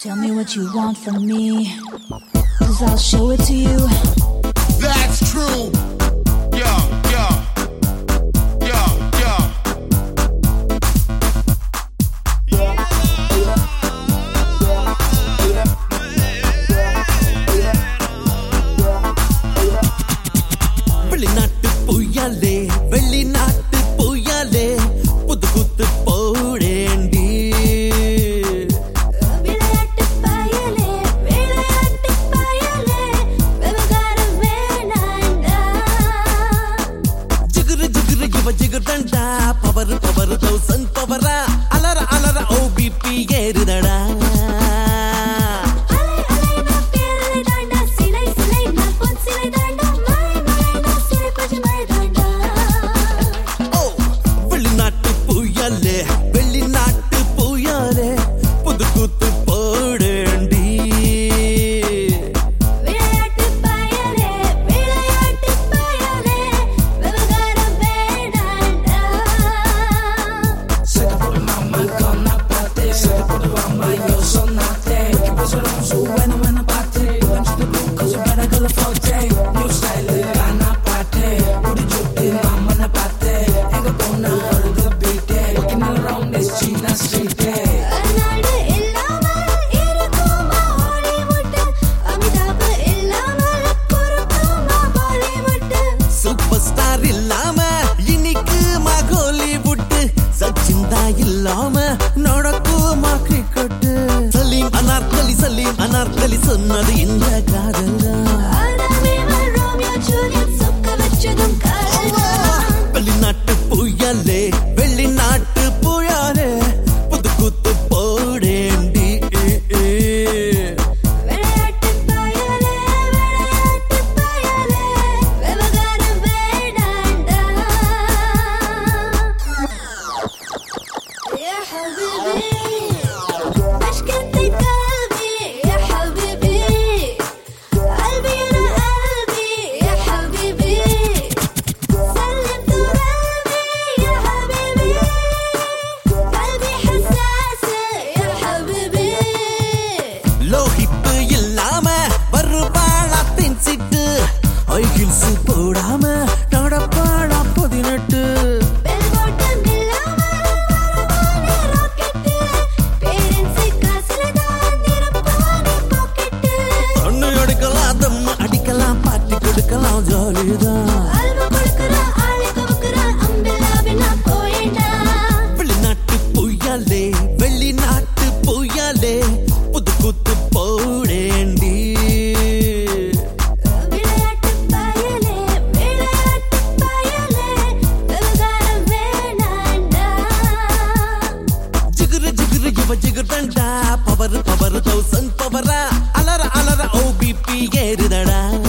Tell me what you want from me, 'cause I'll show it to you. That's true. Yeah, yeah, yeah, yeah. வெளிநாட்டு பொய்யாலே வெளிநாட்டு பொய்யாலே புது குத்து போடேண்டி விளையாட்டு பயலே விளையாட்டு பயலே விவகாரம் வேணாண்டா ஜிகிரு ஜிகிரு இவ ஜிகிர்தண்டா பவர் பவர் 1000 பவரா அலற அலற ஓபிபி ஏறுதடா அலை அலை நான் பேரலை தாண்டா சிலை சிலை நான் பொன் சிலை தாண்டா மழை மழை நான் சிலை பஜை மழை தாண்டா ஓ வெளிநாட்டு பொய்யாலே வெளிநாட்டு பொய்யாலே புது குத்து போடேண்டி விளையாட்டு பயலே விளையாட்டு பயலே விவகாரம் வேணாண்டா அநாடு இல்லாமல் இருக்குமா ஹாலிவுட் அமிதாப் இல்லாமல் பொறுக்குமா பாலிவுட் சூப்பர் ஸ்டார் இல்லாம இன்னைக்குமா கோலிவுட் சச்சின் தான் இல்லாம நடக்குமா கிரிக்கெட் சலீம் அனார்கலி சொன்னது இந்த காதல் ஆதாமே ரோமியோ ஜூலியட் சொக்க வச்சதும் காதல் வெளிநாட்டு புயலே வெளிநாட்டு புயலே புது குத்து போடேண்டி விளையாட்டு பயலே விவகாரம் வேணாண்டா يا حبيبي مشكلتي قلبي يا حبيبي قلبي انا قلبي يا حبيبي سلمت رقبي يا حبيبي قلبي حساس يا حبيبي லோஹிப்பு இல்லாம வருவாளத்தின் சிட்டு ஐகில்ஸ் போடாம நடப்பாளா 18 பெல்போட்டம் இல்லாமல் வரவானே ராக்கெட்டு பேரன்ஸை காசுல தான் நிரப்பானே பாக்கெட்டு ஒண்ணு எடுக்கலாம் தம்மு அடிக்கலாம் பாட்டி கொடுக்கலாம் ஜாலிதான் அல்வா கொடுக்குற ஆளை கவுக்குற அம்பில்லா பின்னா போயேண்டா வெளிநாட்டு பொய்யாலே வெளிநாட்டு பொய்யாலே புது குத்து போடேண்டி விளையாட்டு பயலே விவகாரம் வேணாண்டா ஜிகிரு ஜிகிரு இவ ஜிகிர்தண்டா பவர் 1000 பவரா அலற அலற ஓபிபி ஏறுதடா